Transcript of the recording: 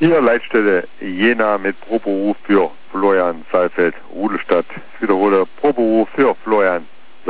Hier Leitstelle Jena mit Proberuf für Florian Saalfeld, Rudelstadt. Ich wiederhole, Proberuf für Florian